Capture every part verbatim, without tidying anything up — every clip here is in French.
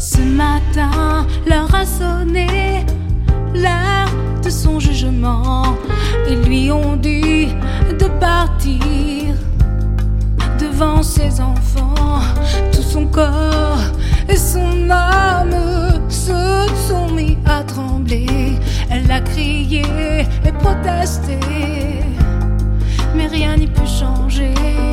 Ce matin, l'heure a sonné, l'heure de son jugement. Ils lui ont dit de partir devant ses enfants. Tout son corps et son âme se sont mis à trembler. Elle a crié et protesté, mais rien n'y put changer.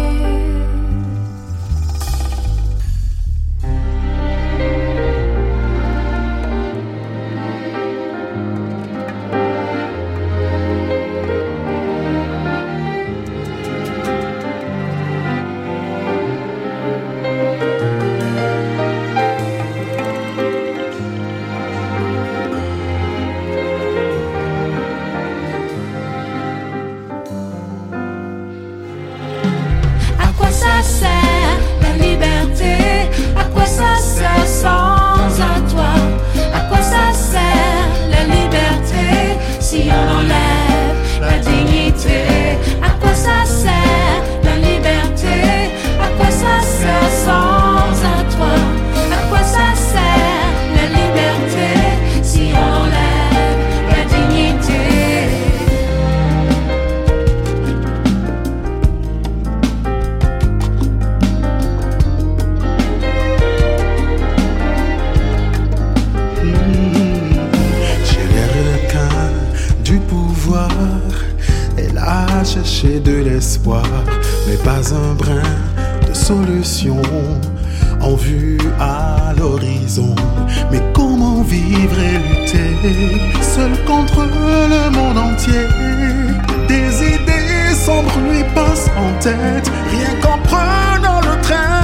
À quoi ça sert la liberté? À quoi ça sert sans à toi? À quoi ça sert la liberté si on enlève la dignité? À quoi ça sert la liberté? À quoi ça sert sans à toi? À quoi ça sert la liberté si on enlève la dignité? Elle a cherché de l'espoir, mais pas un brin de solution en vue à l'horizon. Mais comment vivre et lutter seul contre le monde entier? Des idées sombres lui passent en tête, rien qu'en prenant le train.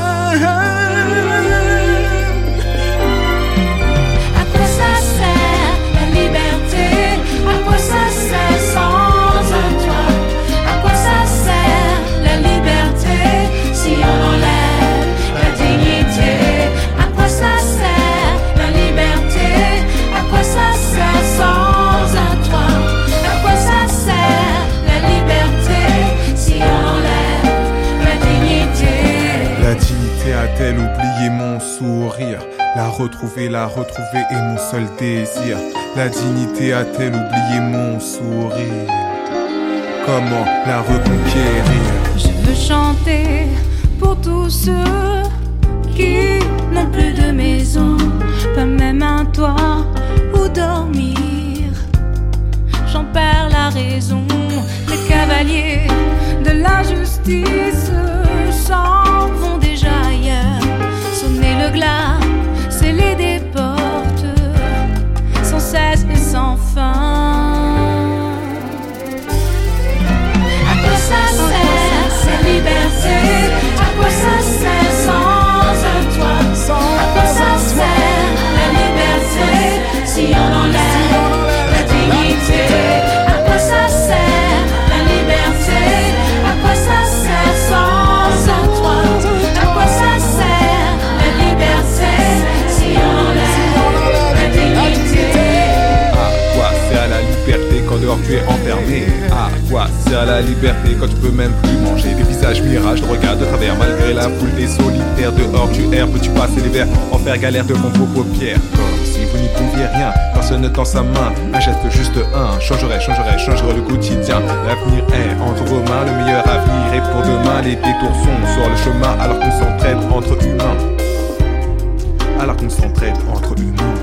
A-t-elle oublié mon sourire? La retrouver, la retrouver est mon seul désir. La dignité a-t-elle oublié mon sourire? Comment la reconquérir? Je veux chanter pour tous ceux qui n'ont plus de maison, pas même un toit où dormir. J'en perds la raison. Les cavaliers de l'injustice s'en vont déjà ailleurs. Sonner le glas, sceller des portes, sans cesse et sans fin. À quoi ça sert cette liberté? À quoi ça sert sans un toit? À quoi ça sert la liberté si on enlève la dignité? À quoi ça sert la liberté? À quoi ça sert sans un toit? À quoi ça sert la liberté si on enlève la dignité? À quoi sert la liberté quand dehors tu es enfermé? À quoi sert la liberté quand tu peux même plus manger? Des visages mirages te regardent de travers malgré la foule des solitaires. Dehors tu erres, peux-tu passer l'hiver? Enfer galère devant vos paupières. Comme si vous n'y pouviez rien, personne ne tend sa main. Un geste juste un, changerait, changerait, changerait le quotidien. L'avenir est entre vos mains, le meilleur avenir est pour demain. Les détours sont sur le chemin alors qu'on s'entraide entre humains. Alors qu'on s'entraide entre humains.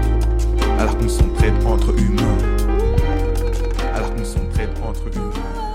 Alors qu'on s'entraide entre humains. Alors qu'on s'entraide entre humains.